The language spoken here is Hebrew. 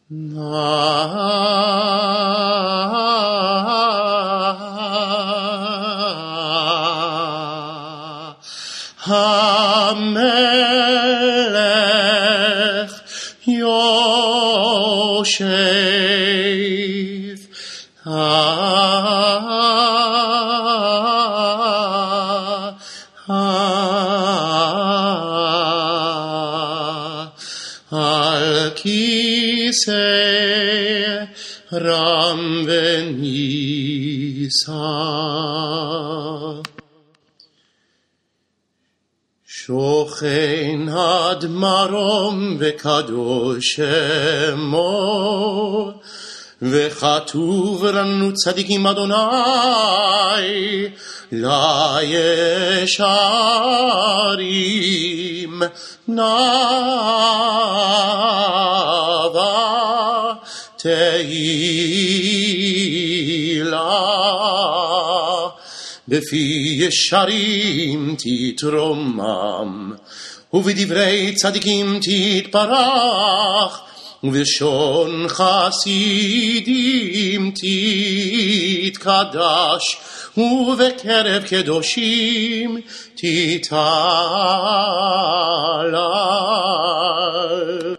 המלך יושב על כיסא רם ונישא. שוכן עד מרום וקדוש שמו, וכתוב לנו צדיקים אדוני לישרים נאווה תהילה. בפי ישרים תתרומם, ובדברי צדיקים תתברך, ובלשון חסידים תתקדש, ובקרב קדושים תתהלל.